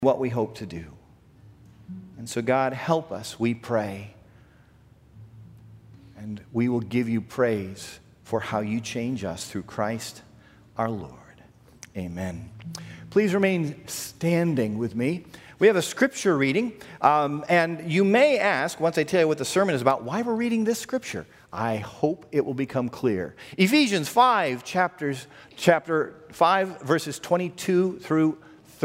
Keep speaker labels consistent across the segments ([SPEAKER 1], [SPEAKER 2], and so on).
[SPEAKER 1] what we hope to do. And so God, help us, we pray. And we will give you praise for how you change us through Christ our Lord. Amen. Please remain standing with me. We have a scripture reading, and you may ask, once I tell you what the sermon is about, why we're reading this scripture. I hope it will become clear. Ephesians 5, chapter 5, verses 22 through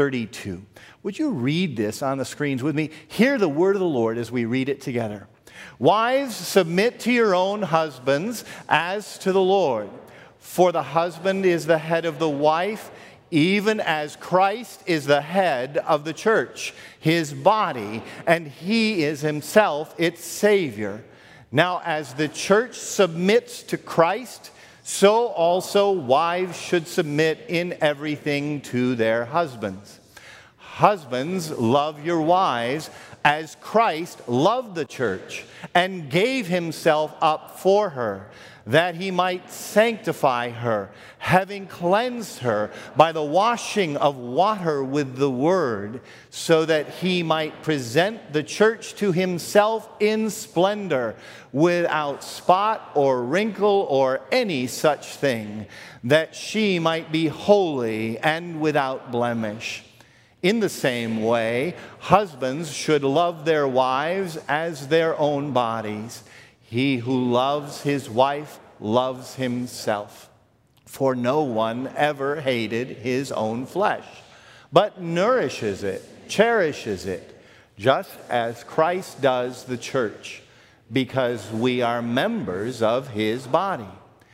[SPEAKER 1] 32. Would you read this on the screens with me? Hear the word of the Lord as we read it together. Wives, submit to your own husbands as to the Lord. For the husband is the head of the wife, even as Christ is the head of the church, his body, and he is himself its Savior. Now, as the church submits to Christ, so also wives should submit in everything to their husbands. Husbands, love your wives as Christ loved the church and gave himself up for her, that he might sanctify her, having cleansed her by the washing of water with the word, so that he might present the church to himself in splendor, without spot or wrinkle or any such thing, that she might be holy and without blemish. In the same way, husbands should love their wives as their own bodies. He who loves his wife loves himself. For no one ever hated his own flesh, but nourishes it, cherishes it, just as Christ does the church, because we are members of his body.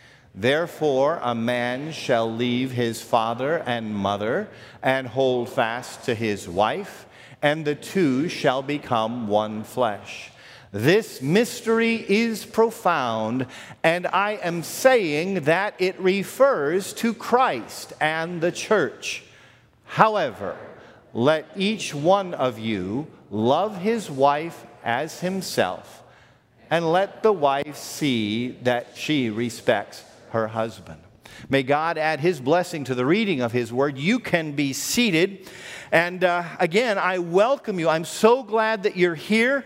[SPEAKER 1] Therefore, a man shall leave his father and mother and hold fast to his wife, and the two shall become one flesh. This mystery is profound, and I am saying that it refers to Christ and the church. However, let each one of you love his wife as himself, and let the wife see that she respects her husband. May God add his blessing to the reading of his word. You can be seated. And again, I welcome you. I'm so glad that you're here.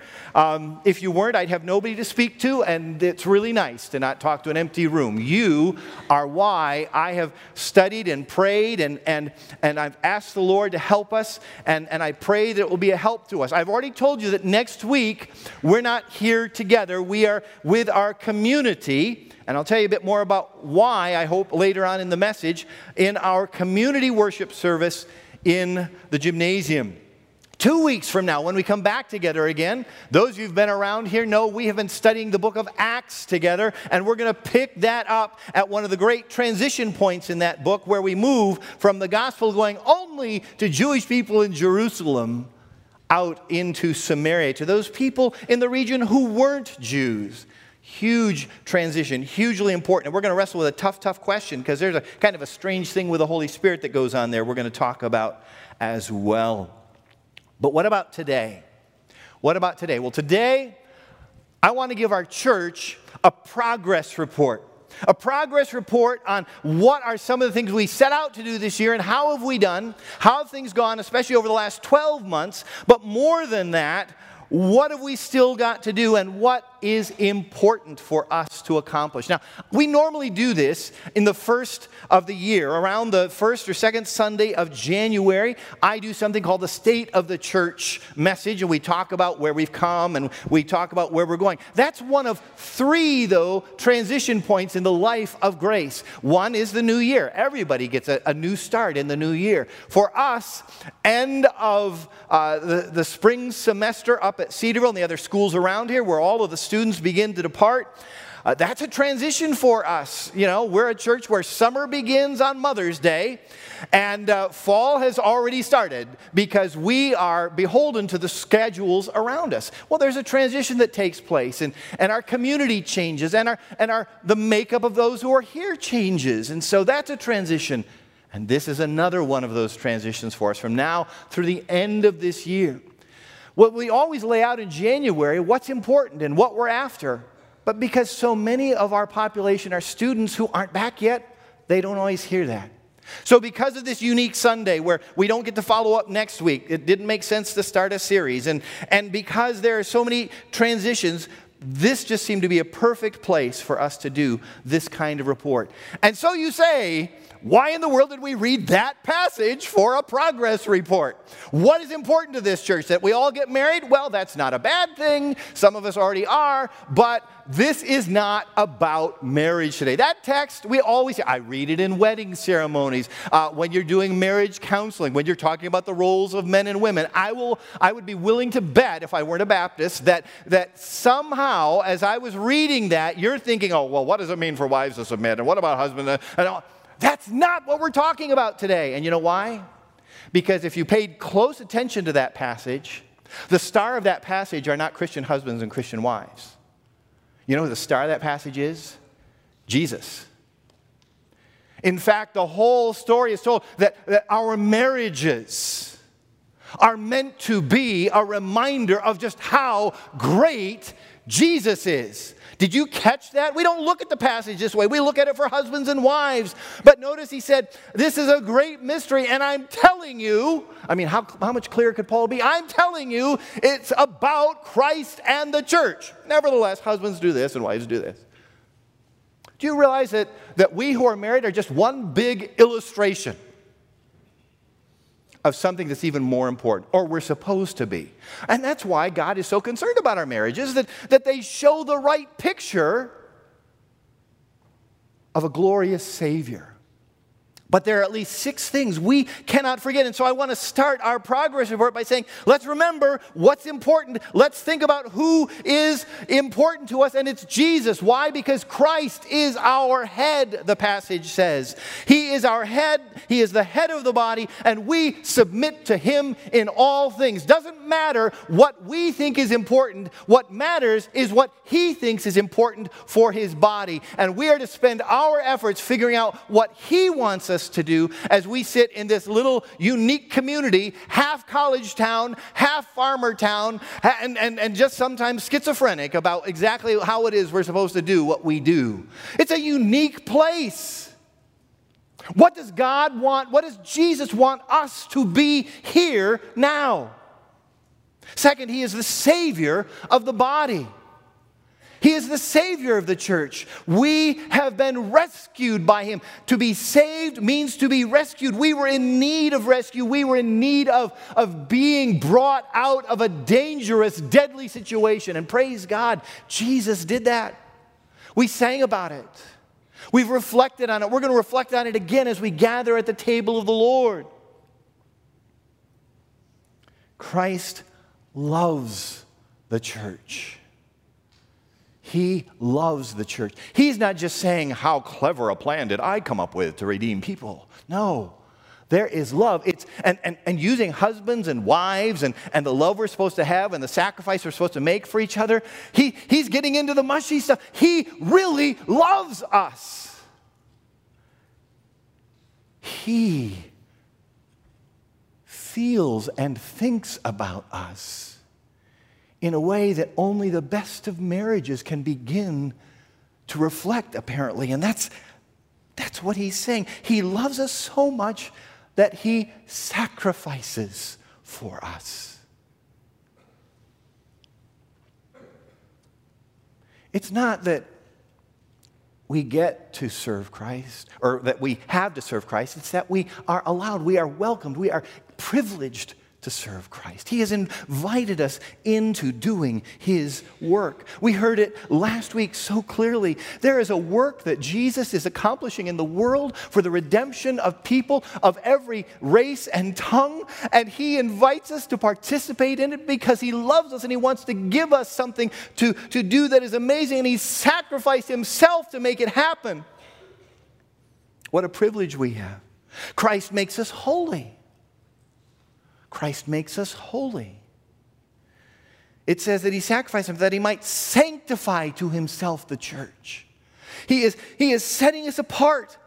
[SPEAKER 1] If you weren't, I'd have nobody to speak to, and it's really nice to not talk to an empty room. You are why I have studied and prayed, and I've asked the Lord to help us, and I pray that it will be a help to us. I've already told you that next week, we're not here together. We are with our community, and I'll tell you a bit more about why, I hope, later on in the message, in our community worship service in the gymnasium. 2 weeks from now, when we come back together again, those of you who've been around here know we have been studying the book of Acts together, and we're going to pick that up at one of the great transition points in that book, where we move from the gospel going only to Jewish people in Jerusalem out into Samaria, to those people in the region who weren't Jews. Huge transition, hugely important. And we're going to wrestle with a tough question, because there's a kind of a strange thing with the Holy Spirit that goes on there we're going to talk about as well. But what about today? What about today? Well, today, I want to give our church a progress report. A progress report on what are some of the things we set out to do this year, and how have we done, how have things gone, especially over the last 12 months. But more than that, what have we still got to do, and what is important for us to accomplish? Now, we normally do this in the first of the year. Around the first or second Sunday of January, I do something called the State of the Church message, and we talk about where we've come, and we talk about where we're going. That's one of three, though, transition points in the life of Grace. One is the new year. Everybody gets a new start in the new year. For us, end of the spring semester up at Cedarville and the other schools around here, where all of the students begin to depart, that's a transition for us. You know, we're a church where summer begins on Mother's Day, and fall has already started, because we are beholden to the schedules around us. Well, there's a transition that takes place, and our community changes, and the makeup of those who are here changes, and so that's a transition. And this is another one of those transitions for us from now through the end of this year. Well, we always lay out in January what's important and what we're after. But because so many of our population are students who aren't back yet, they don't always hear that. So because of this unique Sunday where we don't get to follow up next week, it didn't make sense to start a series. And because there are so many transitions, this just seemed to be a perfect place for us to do this kind of report. And so you say, why in the world did we read that passage for a progress report? What is important to this church? That we all get married? Well, that's not a bad thing. Some of us already are, but this is not about marriage today. That text, we always say, I read it in wedding ceremonies, when you're doing marriage counseling, when you're talking about the roles of men and women. I would be willing to bet, if I weren't a Baptist, that somehow, as I was reading that, you're thinking, oh, well, what does it mean for wives to submit? And what about husbands? And all. That's not what we're talking about today. And you know why? Because if you paid close attention to that passage, the star of that passage are not Christian husbands and Christian wives. You know who the star of that passage is? Jesus. In fact, the whole story is told that our marriages are meant to be a reminder of just how great Jesus is. Did you catch that? We don't look at the passage this way. We look at it for husbands and wives. But notice he said, this is a great mystery, and I'm telling you, I mean, how much clearer could Paul be? I'm telling you, it's about Christ and the church. Nevertheless, husbands do this and wives do this. Do you realize that we who are married are just one big illustration of something that's even more important, or we're supposed to be? And that's why God is so concerned about our marriages, that they show the right picture of a glorious Savior. But there are at least 6 things we cannot forget. And so I want to start our progress report by saying, let's remember what's important. Let's think about who is important to us, and it's Jesus. Why? Because Christ is our head, the passage says. He is our head. He is the head of the body, and we submit to him in all things. Doesn't matter what we think is important. What matters is what he thinks is important for his body. And we are to spend our efforts figuring out what he wants us to do as we sit in this little unique community, half college town, half farmer town, and just sometimes schizophrenic about exactly how it is we're supposed to do what we do. It's a unique place. What does God want? What does Jesus want us to be here now? Second, he is the Savior of the body. He is the Savior of the church. We have been rescued by him. To be saved means to be rescued. We were in need of rescue. We were in need of being brought out of a dangerous, deadly situation. And praise God, Jesus did that. We sang about it. We've reflected on it. We're going to reflect on it again as we gather at the table of the Lord. Christ loves the church. He loves the church. He's not just saying, how clever a plan did I come up with to redeem people. No, there is love. And using husbands and wives and the love we're supposed to have and the sacrifice we're supposed to make for each other. He's getting into the mushy stuff. He really loves us. He feels and thinks about us in a way that only the best of marriages can begin to reflect, apparently. And that's what he's saying. He loves us so much that he sacrifices for us. It's not that we get to serve Christ, or that we have to serve Christ. It's that we are allowed, we are welcomed, we are privileged to serve Christ. He has invited us into doing his work. We heard it last week so clearly. There is a work that Jesus is accomplishing in the world for the redemption of people of every race and tongue, and he invites us to participate in it because he loves us and he wants to give us something to do that is amazing, and he sacrificed himself to make it happen. What a privilege we have. Christ makes us holy. Christ makes us holy. It says that he sacrificed himself that he might sanctify to himself the church. He is setting us apart.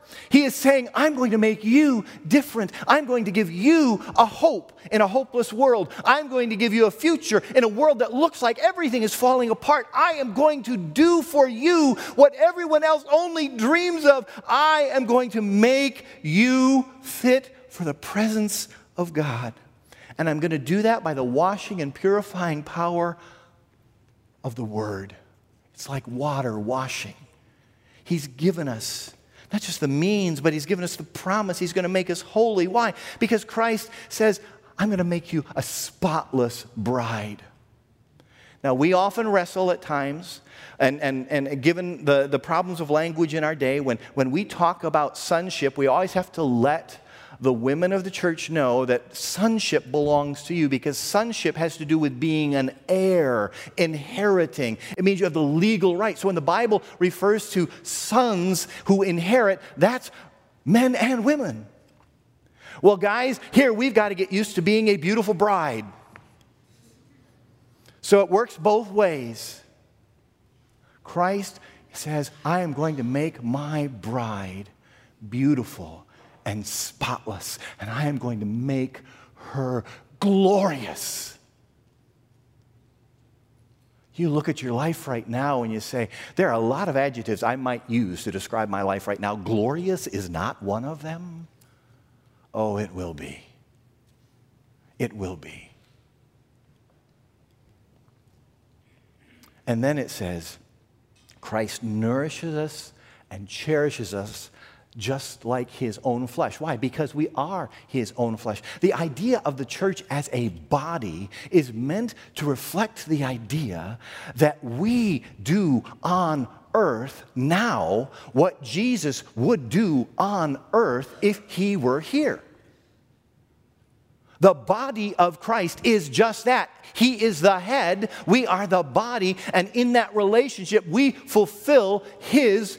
[SPEAKER 1] He is saying, I'm going to make you different. I'm going to give you a hope in a hopeless world. I'm going to give you a future in a world that looks like everything is falling apart. I am going to do for you what everyone else only dreams of. I am going to make you fit for the presence of God. And I'm going to do that by the washing and purifying power of the Word. It's like water washing. He's given us not just the means, but He's given us the promise. He's going to make us holy. Why? Because Christ says, I'm going to make you a spotless bride. Now, we often wrestle at times, and given the problems of language in our day, when we talk about sonship, we always have to let the women of the church know that sonship belongs to you, because sonship has to do with being an heir, inheriting. It means you have the legal right. So when the Bible refers to sons who inherit, that's men and women. Well, guys, here we've got to get used to being a beautiful bride. So it works both ways. Christ says, I am going to make my bride beautiful and spotless, and I am going to make her glorious. You look at your life right now and you say, there are a lot of adjectives I might use to describe my life right now. Glorious is not one of them. Oh, it will be. It will be. And then it says, Christ nourishes us and cherishes us just like His own flesh. Why? Because we are His own flesh. The idea of the church as a body is meant to reflect the idea that we do on earth now what Jesus would do on earth if He were here. The body of Christ is just that. He is the head, we are the body, and in that relationship we fulfill His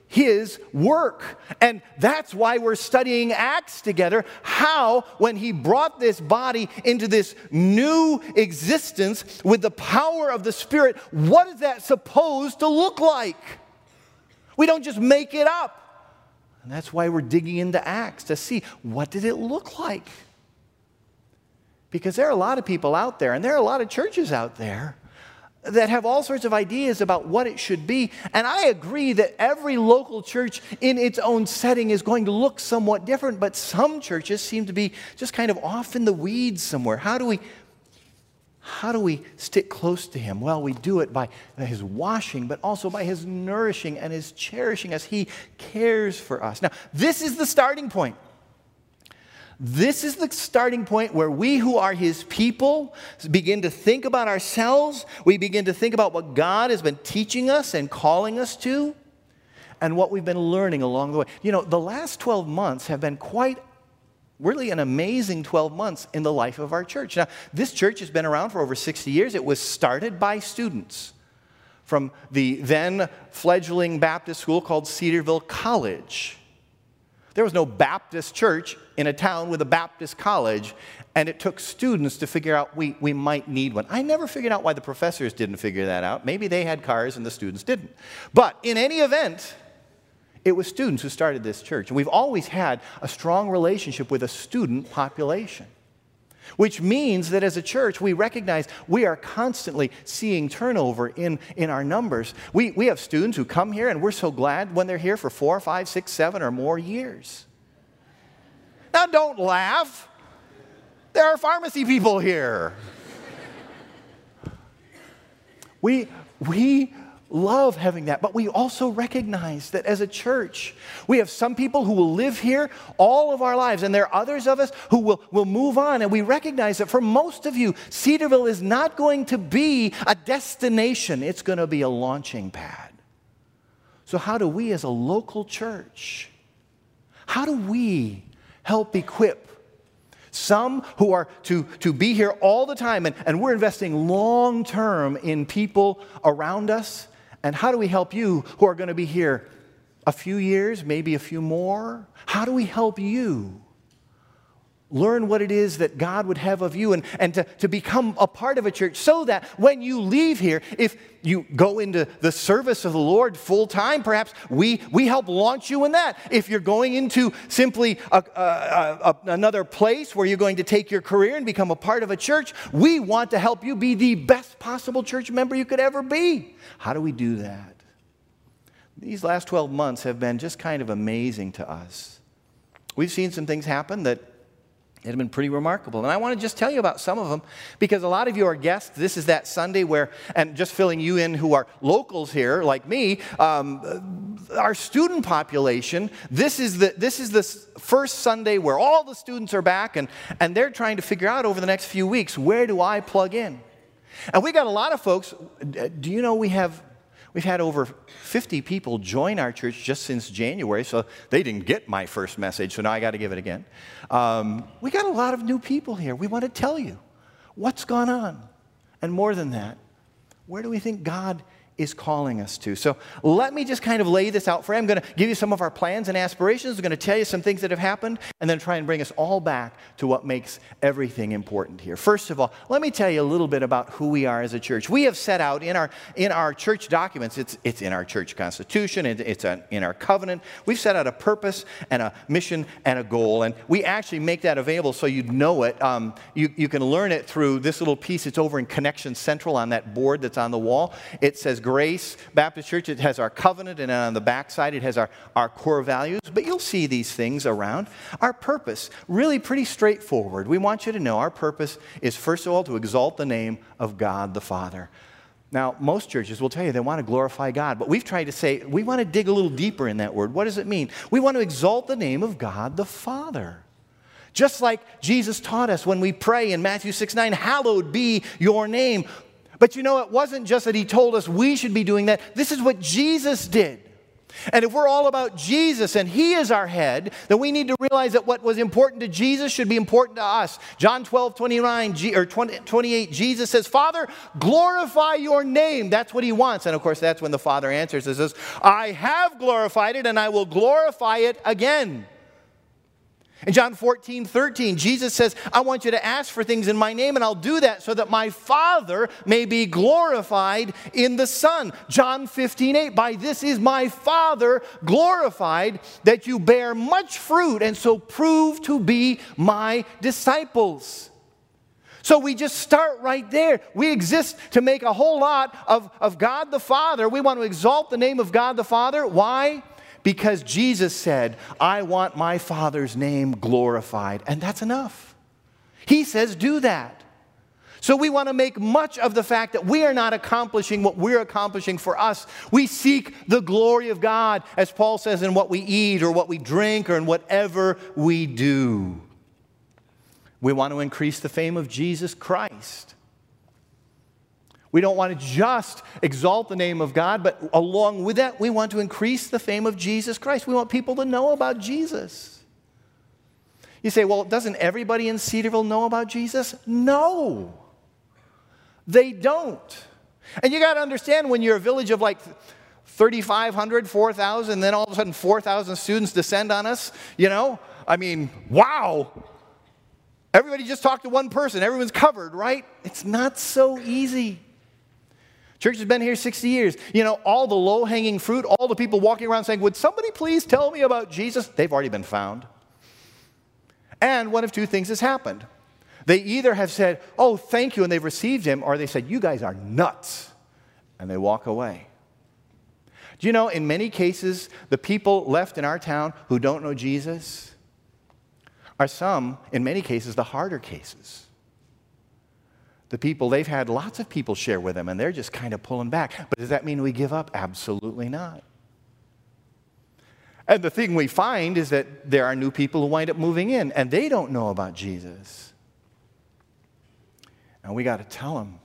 [SPEAKER 1] work. And that's why we're studying Acts together, how when He brought this body into this new existence with the power of the Spirit, what is that supposed to look like? We don't just make it up. And that's why we're digging into Acts to see, what did it look like? Because there are a lot of people out there, and there are a lot of churches out there that have all sorts of ideas about what it should be. And I agree that every local church in its own setting is going to look somewhat different, but some churches seem to be just kind of off in the weeds somewhere. How do we stick close to Him? Well, we do it by His washing, but also by His nourishing and His cherishing us. He cares for us. Now, this is the starting point. This is the starting point where we who are His people begin to think about ourselves. We begin to think about what God has been teaching us and calling us to, and what we've been learning along the way. You know, the last 12 months have been really an amazing 12 months in the life of our church. Now, this church has been around for over 60 years. It was started by students from the then fledgling Baptist school called Cedarville College. There was no Baptist church in a town with a Baptist college, and it took students to figure out we might need one. I never figured out why the professors didn't figure that out. Maybe they had cars and the students didn't. But in any event, it was students who started this church. And we've always had a strong relationship with a student population, which means that as a church, we recognize we are constantly seeing turnover in our numbers. We have students who come here, and we're so glad when they're here for 4, 5, 6, 7, or more years. Now, don't laugh. There are pharmacy people here. We love having that, but we also recognize that as a church, we have some people who will live here all of our lives, and there are others of us who will move on, and we recognize that for most of you, Cedarville is not going to be a destination. It's going to be a launching pad. So how do we as a local church, how do we help equip some who are to be here all the time, and we're investing long term in people around us? And how do we help you who are going to be here a few years, maybe a few more? How do we help you Learn what it is that God would have of you and to become a part of a church so that when you leave here, if you go into the service of the Lord full time, perhaps we help launch you in that. If you're going into simply another place where you're going to take your career and become a part of a church, we want to help you be the best possible church member you could ever be. How do we do that? These last 12 months have been just kind of amazing to us. We've seen some things happen that have been pretty remarkable. And I want to just tell you about some of them because a lot of you are guests. This is that Sunday where, and just filling you in who are locals here like me, our student population, this is the first Sunday where all the students are back and they're trying to figure out over the next few weeks, where do I plug in? And we got a lot of folks. Do you know we've had over 50 people join our church just since January, so they didn't get my first message, so now I got to give it again. We got a lot of new people here. We want to tell you what's gone on. And more than that, where do we think God is calling us to? So let me just kind of lay this out for you. I'm going to give you some of our plans and aspirations. I'm going to tell you some things that have happened and then try and bring us all back to what makes everything important here. First of all, let me tell you a little bit about who we are as a church. We have set out in our church documents, it's in our church constitution, it's in our covenant. We've set out a purpose and a mission and a goal, and we actually make that available so you'd know it. You can learn it through this little piece. It's over in Connection Central on that board that's on the wall. It says Grace Baptist Church. It has our covenant, and on the back side it has our core values. But you'll see these things around. Our purpose, really pretty straightforward. We want you to know our purpose is, first of all, to exalt the name of God the Father. Now, most churches will tell you they want to glorify God, but we've tried to say we want to dig a little deeper in that word. What does it mean? We want to exalt the name of God the Father. Just like Jesus taught us when we pray in Matthew 6:9, hallowed be your name. But you know, it wasn't just that he told us we should be doing that. This is what Jesus did. And if we're all about Jesus and he is our head, then we need to realize that what was important to Jesus should be important to us. John 12:28, Jesus says, Father, glorify your name. That's what he wants. And of course, that's when the Father answers and says, I have glorified it and I will glorify it again. In John 14:13, Jesus says, I want you to ask for things in my name, and I'll do that so that my Father may be glorified in the Son. John 15:8, by this is my Father glorified, that you bear much fruit, and so prove to be my disciples. So we just start right there. We exist to make a whole lot of God the Father. We want to exalt the name of God the Father. Why? Because Jesus said, I want my Father's name glorified. And that's enough. He says, do that. So we want to make much of the fact that we are not accomplishing what we're accomplishing for us. We seek the glory of God, as Paul says, in what we eat or what we drink or in whatever we do. We want to increase the fame of Jesus Christ. We don't want to just exalt the name of God, but along with that, we want to increase the fame of Jesus Christ. We want people to know about Jesus. You say, well, doesn't everybody in Cedarville know about Jesus? No, they don't. And you got to understand, when you're a village of like 3,500, 4,000, then all of a sudden 4,000 students descend on us, wow. Everybody just talked to one person. Everyone's covered, right? It's not so easy. Church has been here 60 years. All the low-hanging fruit, all the people walking around saying, would somebody please tell me about Jesus? They've already been found. And one of two things has happened. They either have said, oh, thank you, and they've received him, or they said, you guys are nuts, and they walk away. Do you know, in many cases, the people left in our town who don't know Jesus are some, in many cases, the harder cases. The people, they've had lots of people share with them, and they're just kind of pulling back. But does that mean we give up? Absolutely not. And the thing we find is that there are new people who wind up moving in, and they don't know about Jesus. And we got to tell them.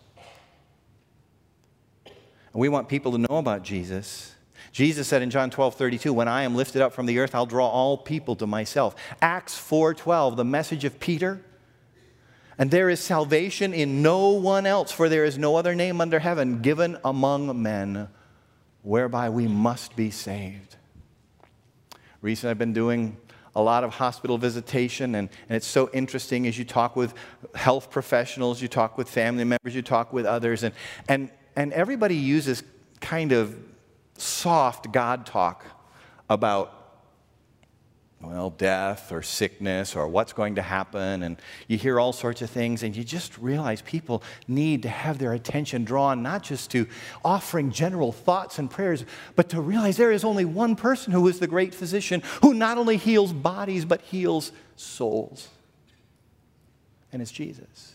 [SPEAKER 1] And we want people to know about Jesus. Jesus said in John 12:32, when I am lifted up from the earth, I'll draw all people to myself. Acts 4:12, the message of Peter. And there is salvation in no one else, for there is no other name under heaven given among men whereby we must be saved. Recently, I've been doing a lot of hospital visitation, and it's so interesting as you talk with health professionals, you talk with family members, you talk with others, and everybody uses kind of soft God talk about, well, death or sickness or what's going to happen, and you hear all sorts of things, and you just realize people need to have their attention drawn not just to offering general thoughts and prayers, but to realize there is only one person who is the great physician, who not only heals bodies but heals souls, and it's Jesus.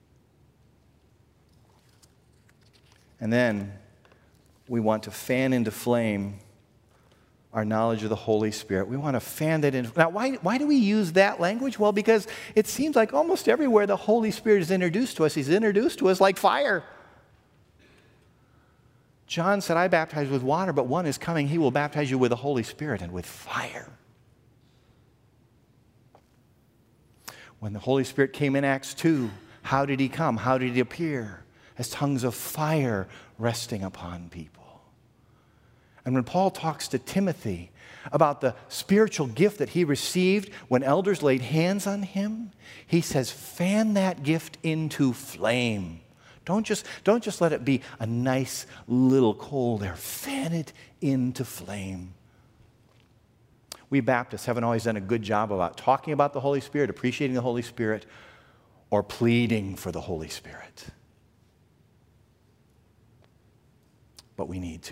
[SPEAKER 1] And then we want to fan into flame our knowledge of the Holy Spirit. We want to fan that in. Now, why do we use that language? Well, because it seems like almost everywhere the Holy Spirit is introduced to us, He's introduced to us like fire. John said, I baptize with water, but one is coming. He will baptize you with the Holy Spirit and with fire. When the Holy Spirit came in Acts 2, how did He come? How did He appear? As tongues of fire resting upon people. And when Paul talks to Timothy about the spiritual gift that he received when elders laid hands on him, he says, fan that gift into flame. Don't just let it be a nice little coal there. Fan it into flame. We Baptists haven't always done a good job about talking about the Holy Spirit, appreciating the Holy Spirit, or pleading for the Holy Spirit. But we need to.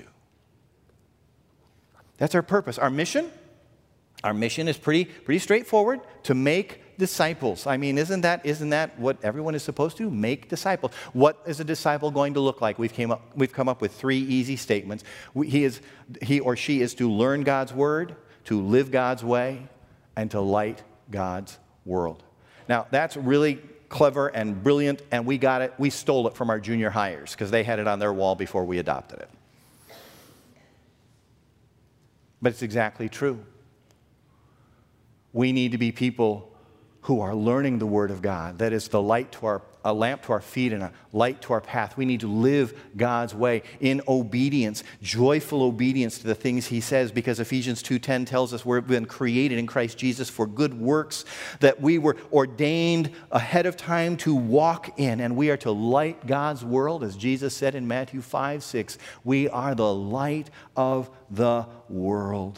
[SPEAKER 1] That's our purpose. Our mission is pretty straightforward, to make disciples. I mean, isn't that what everyone is supposed to do? Make disciples. What is a disciple going to look like? We've come up with 3 easy statements. He or she is to learn God's word, to live God's way, and to light God's world. Now, that's really clever and brilliant, and we got it. We stole it from our junior hires because they had it on their wall before we adopted it. But it's exactly true. We need to be people who are learning the Word of God. That is a lamp to our feet and a light to our path. We need to live God's way in obedience, joyful obedience to the things He says, because Ephesians 2:10 tells us we've been created in Christ Jesus for good works that we were ordained ahead of time to walk in, and we are to light God's world, as Jesus said in Matthew 5:6. We are the light of the world.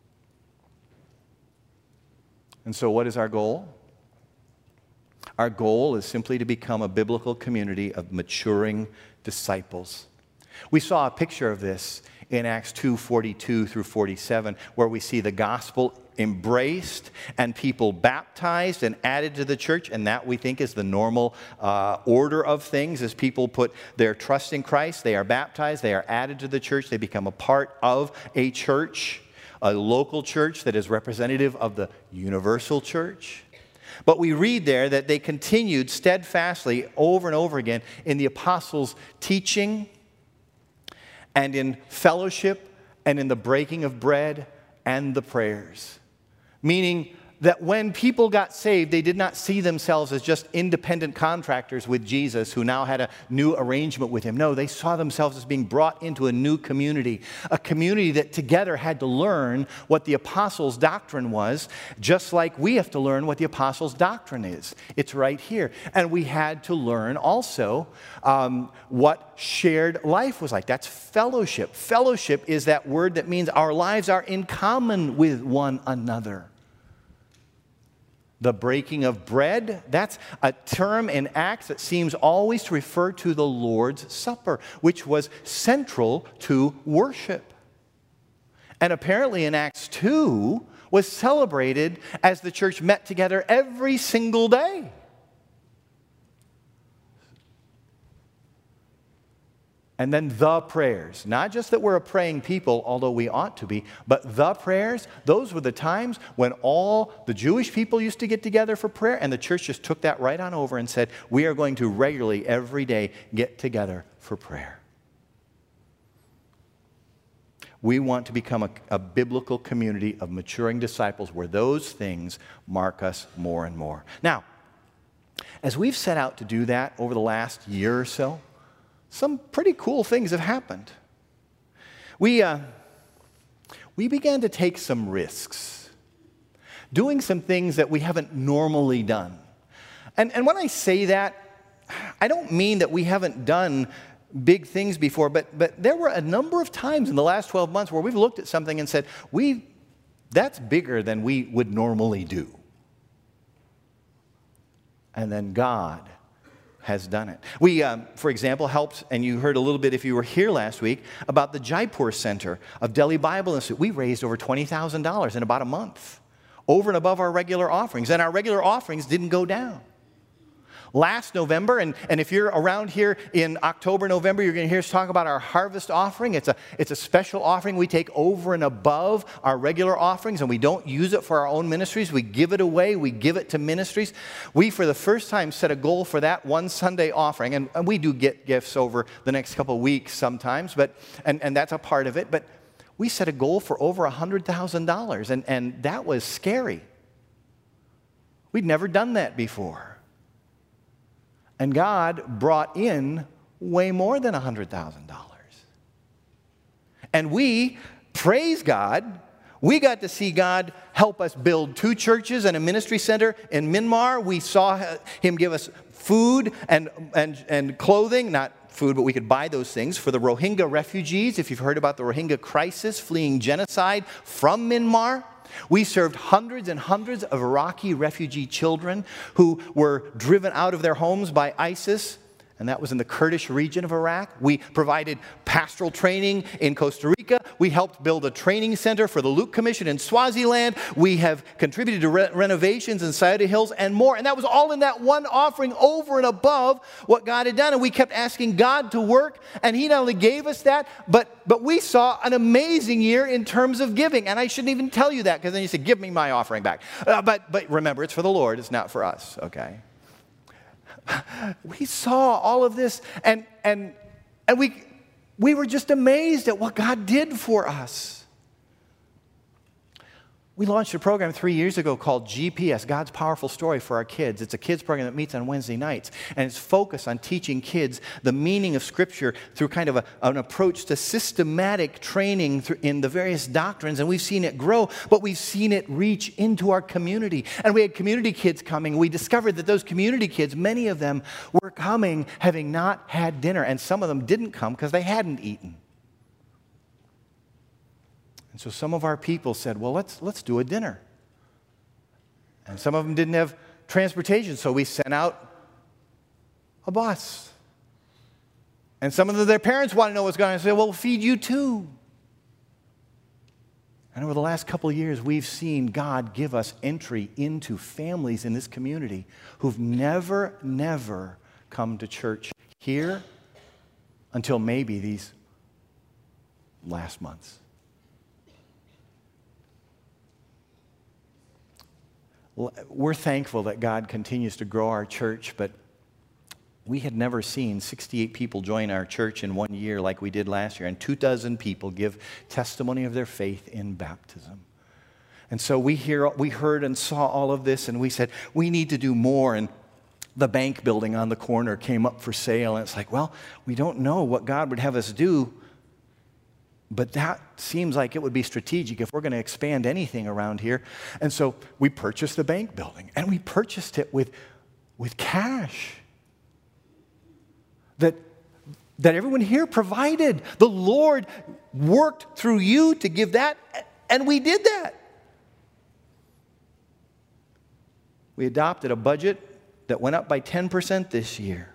[SPEAKER 1] And so what is our goal? Our goal is simply to become a biblical community of maturing disciples. We saw a picture of this in Acts 2:42 through 47, where we see the gospel embraced and people baptized and added to the church, and that we think is the normal order of things. As people put their trust in Christ, they are baptized, they are added to the church, they become a part of a church, a local church that is representative of the universal church. But we read there that they continued steadfastly over and over again in the apostles' teaching and in fellowship and in the breaking of bread and the prayers. Meaning that when people got saved, they did not see themselves as just independent contractors with Jesus who now had a new arrangement with Him. No, they saw themselves as being brought into a new community, a community that together had to learn what the apostles' doctrine was, just like we have to learn what the apostles' doctrine is. It's right here. And we had to learn also what shared life was like. That's fellowship. Fellowship is that word that means our lives are in common with one another. The breaking of bread, that's a term in Acts that seems always to refer to the Lord's Supper, which was central to worship. And apparently in Acts 2 was celebrated as the church met together every single day. And then the prayers. Not just that we're a praying people, although we ought to be, but the prayers, those were the times when all the Jewish people used to get together for prayer, and the church just took that right on over and said, we are going to regularly, every day, get together for prayer. We want to become a biblical community of maturing disciples where those things mark us more and more. Now, as we've set out to do that over the last year or so, some pretty cool things have happened. We began to take some risks. doing some things that we haven't normally done. And when I say that, I don't mean that we haven't done big things before, but there were a number of times in the last 12 months where we've looked at something and said, that's bigger than we would normally do. And then God has done it. We, for example, helped, and you heard a little bit if you were here last week, about the Jaipur Center of Delhi Bible Institute. We raised over $20,000 in about a month, over and above our regular offerings. And our regular offerings didn't go down. Last November, and if you're around here in October, November, you're going to hear us talk about our harvest offering. It's a special offering we take over and above our regular offerings, and we don't use it for our own ministries. We give it away. We give it to ministries. We, for the first time, set a goal for that one Sunday offering, and we do get gifts over the next couple of weeks sometimes, and that's a part of it. But we set a goal for over $100,000, and that was scary. We'd never done that before. And God brought in way more than $100,000. And we, praise God, we got to see God help us build 2 churches and a ministry center in Myanmar. We saw Him give us food and clothing, not food, but we could buy those things for the Rohingya refugees, if you've heard about the Rohingya crisis, fleeing genocide from Myanmar. We served hundreds and hundreds of Iraqi refugee children who were driven out of their homes by ISIS, and that was in the Kurdish region of Iraq. We provided pastoral training in Costa Rica. We helped build a training center for the Luke Commission in Swaziland. We have contributed to renovations in Scioto Hills and more. And that was all in that one offering over and above what God had done. And we kept asking God to work, and He not only gave us that, but we saw an amazing year in terms of giving. And I shouldn't even tell you that, because then you say, give me my offering back. But remember, it's for the Lord. It's not for us, okay? We saw all of this, and we were just amazed at what God did for us. We launched a program 3 years ago called GPS, God's Powerful Story for our kids. It's a kids program that meets on Wednesday nights, and it's focused on teaching kids the meaning of Scripture through kind of an approach to systematic training in the various doctrines, and we've seen it grow, but we've seen it reach into our community. And we had community kids coming. We discovered that those community kids, many of them were coming having not had dinner, and some of them didn't come because they hadn't eaten. And so some of our people said, well, let's do a dinner. And some of them didn't have transportation, so we sent out a bus. And some of their parents wanted to know what's going on. I said, well, we'll feed you too. And over the last couple of years, we've seen God give us entry into families in this community who've never come to church here until maybe these last months. We're thankful that God continues to grow our church, but we had never seen 68 people join our church in 1 year like we did last year, and 24 people give testimony of their faith in baptism. And so we heard and saw all of this, and we said, we need to do more. And the bank building on the corner came up for sale, and it's like, well, we don't know what God would have us do, but that seems like it would be strategic if we're going to expand anything around here. And so we purchased the bank building, and we purchased it with cash that everyone here provided. The Lord worked through you to give that, and we did that. We adopted a budget that went up by 10% this year.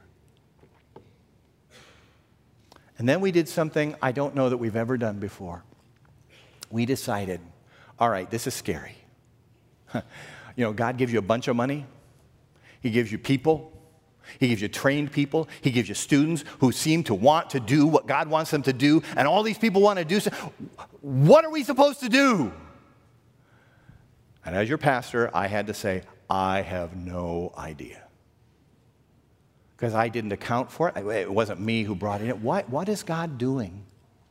[SPEAKER 1] And then we did something I don't know that we've ever done before. We decided, all right, this is scary. God gives you a bunch of money. He gives you people. He gives you trained people. He gives you students who seem to want to do what God wants them to do. And all these people want to do. What are we supposed to do? And as your pastor, I had to say, I have no idea. Because I didn't account for it. It wasn't me who brought it in. What is God doing?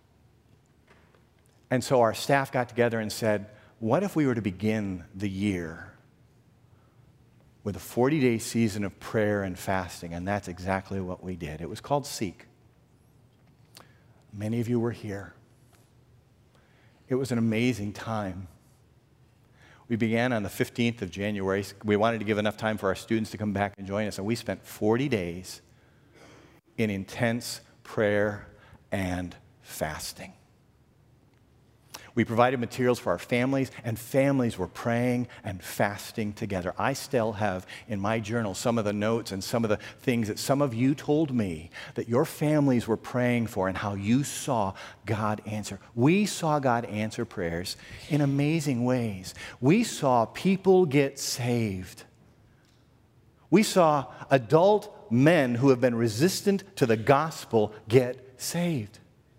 [SPEAKER 1] And so our staff got together and said, what if we were to begin the year with a 40-day season of prayer and fasting? And that's exactly what we did. It was called Seek. Many of you were here. It was an amazing time. We began on the 15th of January. We wanted to give enough time for our students to come back and join us, and we spent 40 days in intense prayer and fasting. We provided materials for our families, and families were praying and fasting together. I still have in my journal some of the notes and some of the things that some of you told me that your families were praying for and how you saw God answer. We saw God answer prayers in amazing ways. We saw people get saved. We saw adult men who have been resistant to the gospel get saved.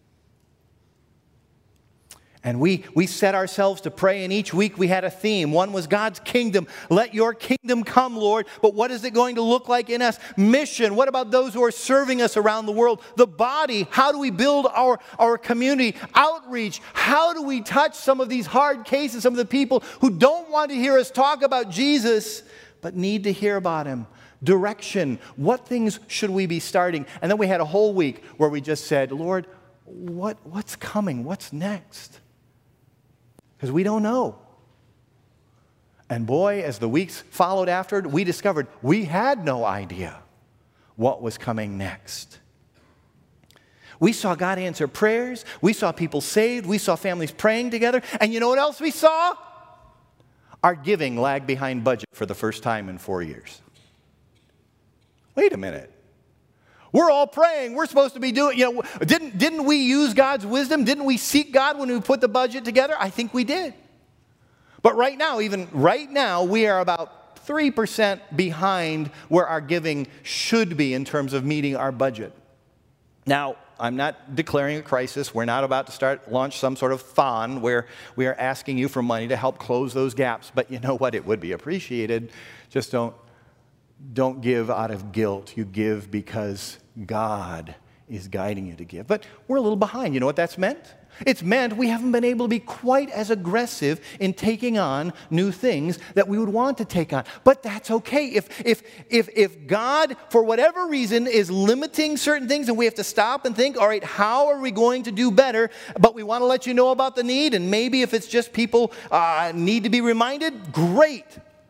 [SPEAKER 1] And we set ourselves to pray, and each week we had a theme. One was God's kingdom. Let your kingdom come, Lord. But what is it going to look like in us? Mission. What about those who are serving us around the world? The body. How do we build our community? Outreach. How do we touch some of these hard cases, some of the people who don't want to hear us talk about Jesus, but need to hear about him? Direction. What things should we be starting? And then we had a whole week where we just said, Lord, what's coming? What's next? Because we don't know. And boy, as the weeks followed after, we discovered we had no idea what was coming next. We saw God answer prayers. We saw people saved. We saw families praying together. And you know what else we saw? Our giving lagged behind budget for the first time in 4 years. Wait a minute. We're all praying. We're supposed to be doing, didn't we use God's wisdom? Didn't we seek God when we put the budget together? I think we did. But right now, even right now, we are about 3% behind where our giving should be in terms of meeting our budget. Now, I'm not declaring a crisis. We're not about to launch some sort of fund where we are asking you for money to help close those gaps. But you know what? It would be appreciated. Just don't give out of guilt. You give because God is guiding you to give. But we're a little behind. You know what that's meant? It's meant we haven't been able to be quite as aggressive in taking on new things that we would want to take on. But that's okay. If God, for whatever reason, is limiting certain things and we have to stop and think, all right, how are we going to do better? But we want to let you know about the need, and maybe if it's just people need to be reminded, great.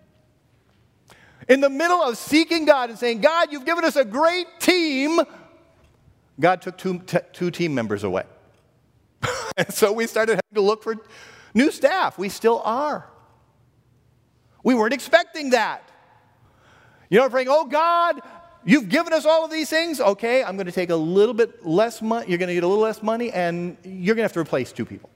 [SPEAKER 1] In the middle of seeking God and saying, God, you've given us a great team, God took two team members away. And so we started having to look for new staff. We still are. We weren't expecting that. Praying, oh God, you've given us all of these things. Okay, I'm going to take a little bit less money. You're going to get a little less money, and you're going to have to replace 2 people.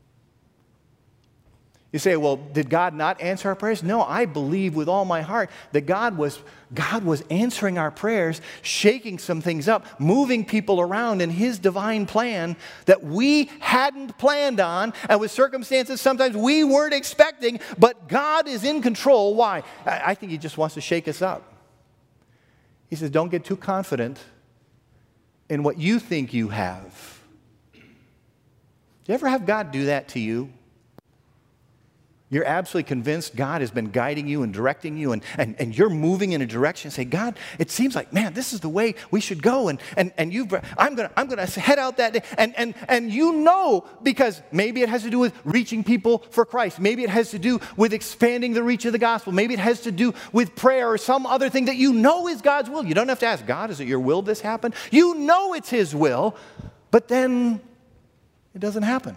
[SPEAKER 1] You say, well, did God not answer our prayers? No, I believe with all my heart that God was answering our prayers, shaking some things up, moving people around in his divine plan that we hadn't planned on, and with circumstances sometimes we weren't expecting, but God is in control. Why? I think he just wants to shake us up. He says, don't get too confident in what you think you have. Do you ever have God do that to you? You're absolutely convinced God has been guiding you and directing you, and you're moving in a direction. Say, God, it seems like, man, this is the way we should go, and I'm gonna head out that day, and because maybe it has to do with reaching people for Christ, maybe it has to do with expanding the reach of the gospel, maybe it has to do with prayer or some other thing that you know is God's will. You don't have to ask God, is it your will this happen? You know it's his will, but then it doesn't happen.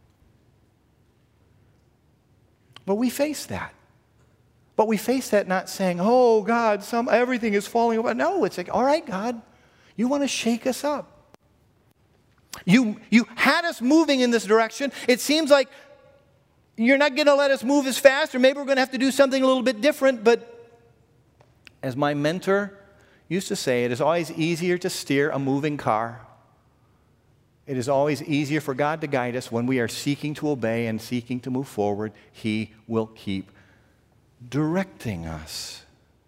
[SPEAKER 1] But we face that. But we face that not saying, oh, God, everything is falling apart. No, it's like, all right, God, you want to shake us up. You had us moving in this direction. It seems like you're not going to let us move as fast, or maybe we're going to have to do something a little bit different. But as my mentor used to say, it is always easier to steer a moving car. It is always easier for God to guide us when we are seeking to obey and seeking to move forward. He will keep directing us.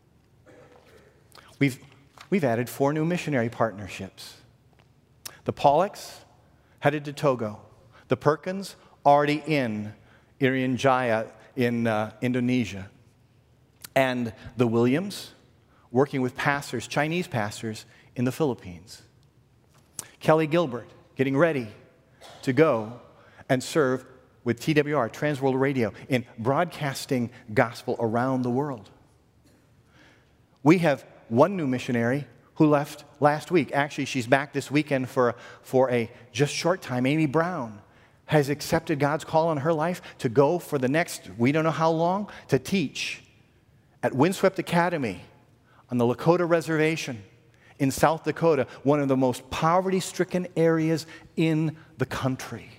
[SPEAKER 1] We've added 4 new missionary partnerships. The Pollocks headed to Togo. The Perkins already in Irian Jaya in Indonesia. And the Williams working with pastors, Chinese pastors in the Philippines. Kelly Gilbert getting ready to go and serve with TWR, Trans World Radio, in broadcasting gospel around the world. We have one new missionary who left last week. Actually, she's back this weekend for a just short time. Amy Brown has accepted God's call on her life to go for the next, we don't know how long, to teach at Windswept Academy on the Lakota Reservation in South Dakota, one of the most poverty-stricken areas in the country,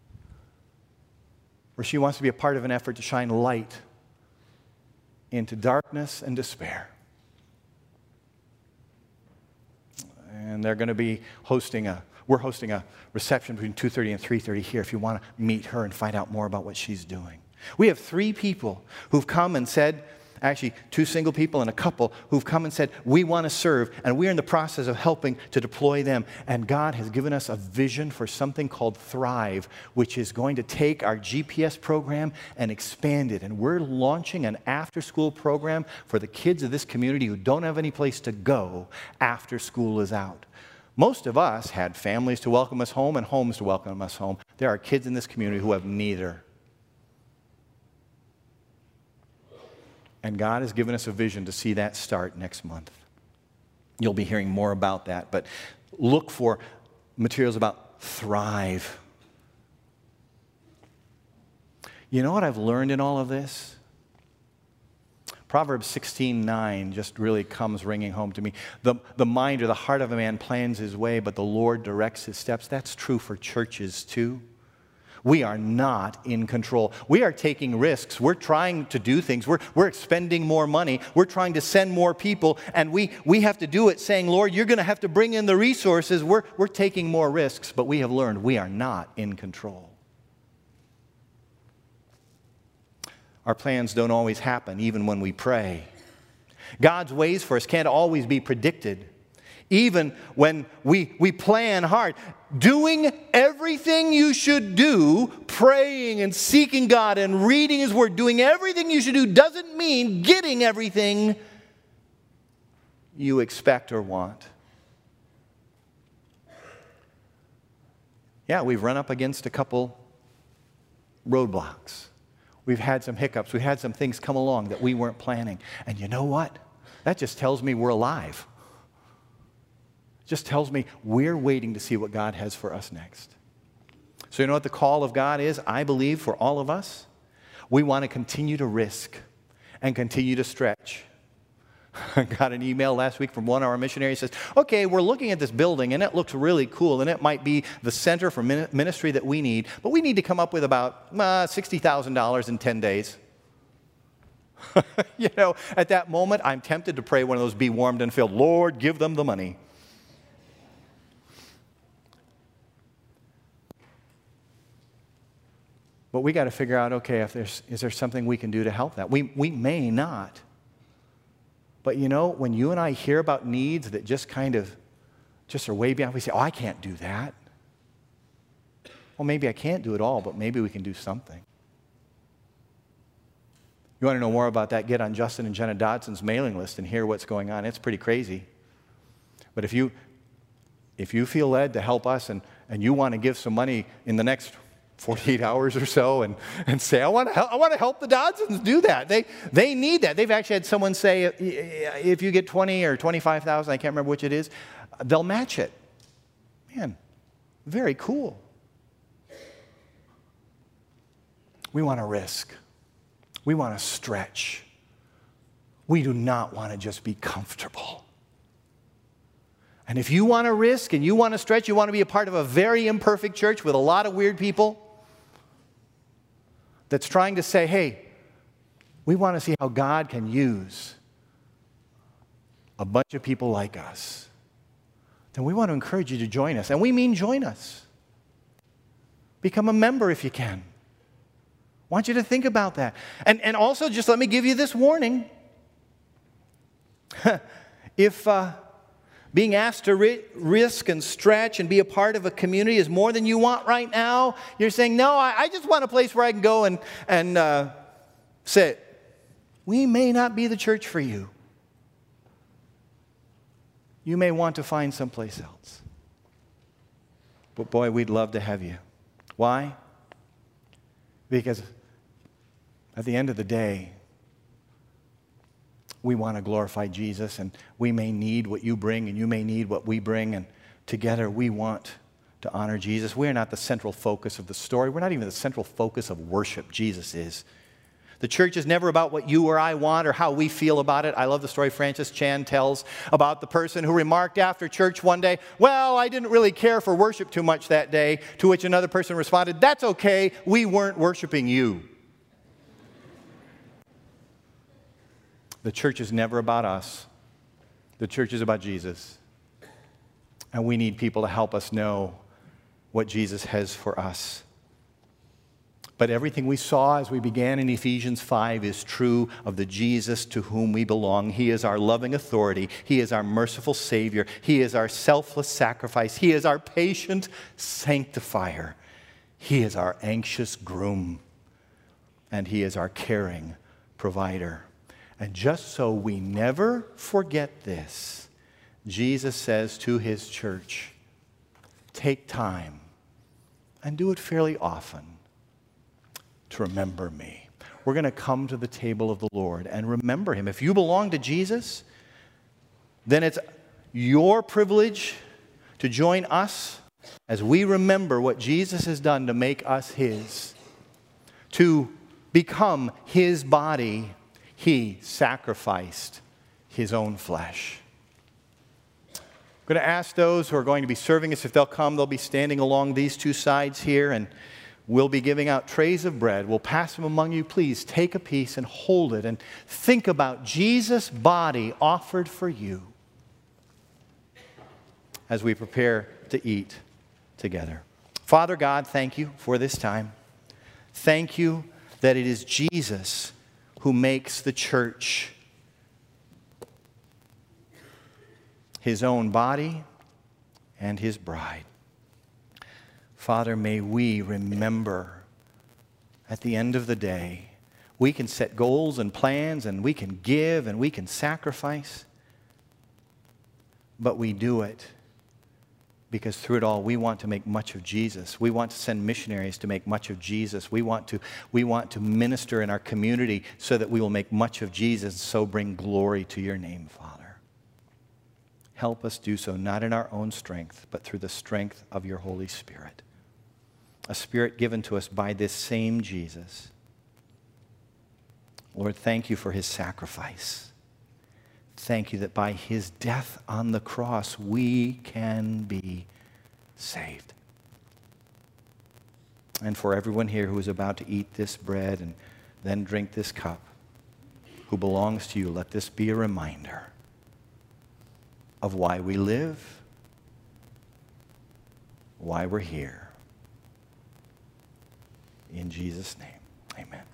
[SPEAKER 1] where she wants to be a part of an effort to shine light into darkness and despair. And they're going to be we're hosting a reception between 2:30 and 3:30 here if you want to meet her and find out more about what she's doing. We have 3 people who've come and said, actually 2 single people and a couple who've come and said, we want to serve, and we're in the process of helping to deploy them. And God has given us a vision for something called Thrive, which is going to take our GPS program and expand it. And we're launching an after-school program for the kids of this community who don't have any place to go after school is out. Most of us had families to welcome us home and homes to welcome us home. There are kids in this community who have neither. And God has given us a vision to see that start next month. You'll be hearing more about that, but look for materials about Thrive. You know what I've learned in all of this? Proverbs 16:9 just really comes ringing home to me. The mind or the heart of a man plans his way, but the Lord directs his steps. That's true for churches too. We are not in control. We are taking risks. We're trying to do things. We're expending more money. We're trying to send more people, and we have to do it saying, Lord, you're going to have to bring in the resources. We're taking more risks, but we have learned we are not in control. Our plans don't always happen, even when we pray. God's ways for us can't always be predicted, even when we plan hard. Doing everything you should do, praying and seeking God and reading His Word, doing everything you should do doesn't mean getting everything you expect or want. Yeah, we've run up against a couple roadblocks. We've had some hiccups. We've had some things come along that we weren't planning. And you know what? That just tells me we're alive. It just tells me we're waiting to see what God has for us next. So you know what the call of God is, I believe, for all of us? We want to continue to risk and continue to stretch. I got an email last week from one of our missionaries who says, okay, we're looking at this building and it looks really cool and it might be the center for ministry that we need, but we need to come up with about $60,000 in 10 days. You know, at that moment, I'm tempted to pray one of those be warmed and filled, Lord, give them the money. But we got to figure out, okay, is there something we can do to help that? We may not. But you know, when you and I hear about needs that just are way beyond, we say, oh, I can't do that. Well, maybe I can't do it all, but maybe we can do something. You want to know more about that, get on Justin and Jenna Dodson's mailing list and hear what's going on. It's pretty crazy. But if you feel led to help us and you want to give some money in the next 48 hours or so and say, I want to help the Dodsons do that. They need that. They've actually had someone say, if you get 20 or 25,000, I can't remember which it is, they'll match it. Man, very cool. We want to risk. We want to stretch. We do not want to just be comfortable. And if you want to risk and you want to stretch, you want to be a part of a very imperfect church with a lot of weird people that's trying to say, hey, we want to see how God can use a bunch of people like us, then we want to encourage you to join us. And we mean join us. Become a member if you can. I want you to think about that. And also, just let me give you this warning. If being asked to risk and stretch and be a part of a community is more than you want right now, you're saying, no, I just want a place where I can go and sit. We may not be the church for you. You may want to find someplace else. But boy, we'd love to have you. Why? Because at the end of the day, we want to glorify Jesus, and we may need what you bring, and you may need what we bring, and together we want to honor Jesus. We are not the central focus of the story. We're not even the central focus of worship. Jesus is. The church is never about what you or I want or how we feel about it. I love the story Francis Chan tells about the person who remarked after church one day, "Well, I didn't really care for worship too much that day," to which another person responded, "That's okay, we weren't worshiping you." The church is never about us. The church is about Jesus. And we need people to help us know what Jesus has for us. But everything we saw as we began in Ephesians 5 is true of the Jesus to whom we belong. He is our loving authority. He is our merciful Savior. He is our selfless sacrifice. He is our patient sanctifier. He is our anxious groom. And He is our caring provider. And just so we never forget this, Jesus says to His church, take time, and do it fairly often, to remember me. We're going to come to the table of the Lord and remember Him. If you belong to Jesus, then it's your privilege to join us as we remember what Jesus has done to make us His, to become His body. He sacrificed His own flesh. I'm going to ask those who are going to be serving us if they'll come. They'll be standing along these two sides here, and we'll be giving out trays of bread. We'll pass them among you. Please take a piece and hold it and think about Jesus' body offered for you as we prepare to eat together. Father God, thank you for this time. Thank you that it is Jesus who makes the church His own body and His bride. Father, may we remember at the end of the day, we can set goals and plans, and we can give and we can sacrifice, but we do it because through it all we want to make much of Jesus. We want to send missionaries to make much of Jesus. We want to minister in our community so that we will make much of Jesus, so bring glory to your name, Father. Help us do so, not in our own strength, but through the strength of your Holy Spirit. A Spirit given to us by this same Jesus. Lord, thank you for His sacrifice. Thank you that by His death on the cross, we can be saved. And for everyone here who is about to eat this bread and then drink this cup, who belongs to you, let this be a reminder of why we live, why we're here. In Jesus' name, amen.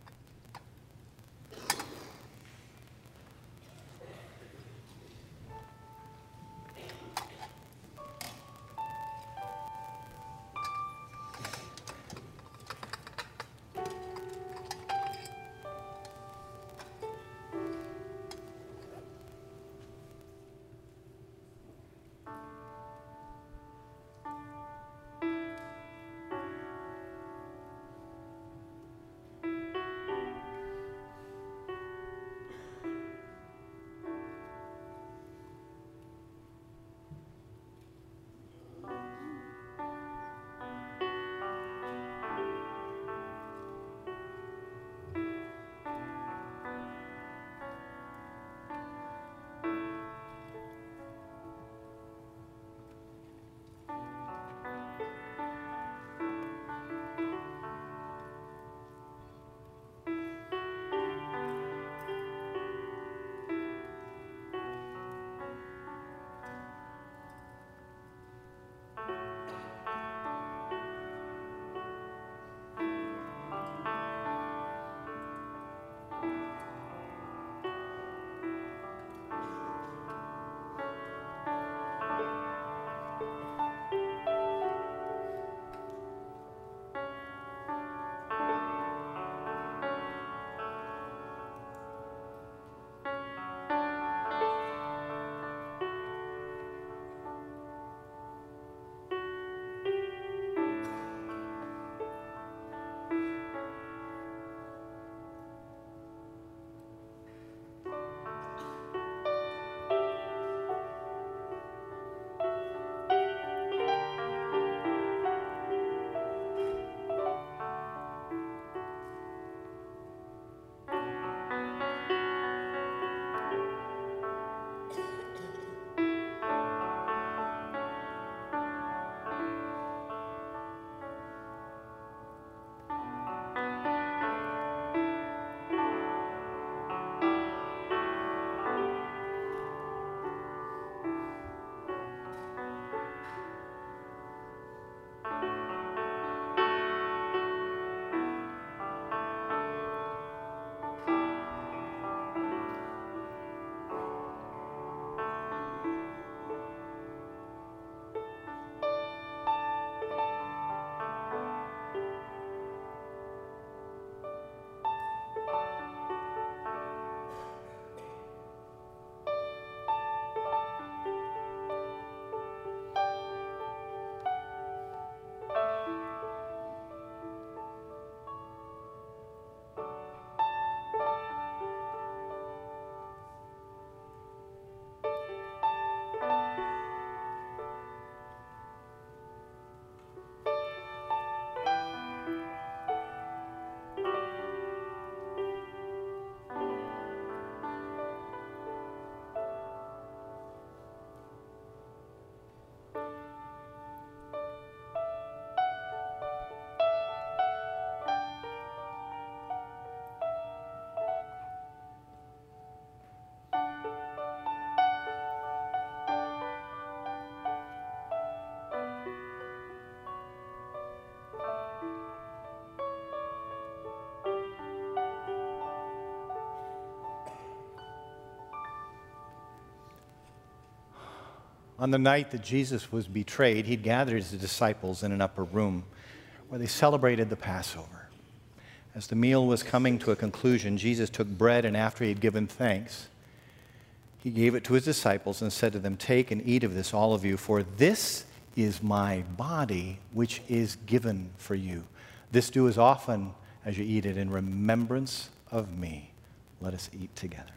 [SPEAKER 1] On the night that Jesus was betrayed, he'd gathered his disciples in an upper room where they celebrated the Passover. As the meal was coming to a conclusion, Jesus took bread, and after he had given thanks, he gave it to his disciples and said to them, "Take and eat of this, all of you, for this is my body, which is given for you. This do as often as you eat it in remembrance of me." Let us eat together.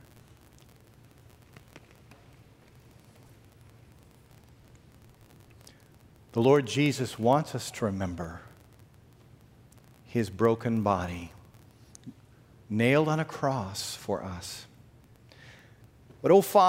[SPEAKER 1] The Lord Jesus wants us to remember his broken body, nailed on a cross for us. But, oh Father,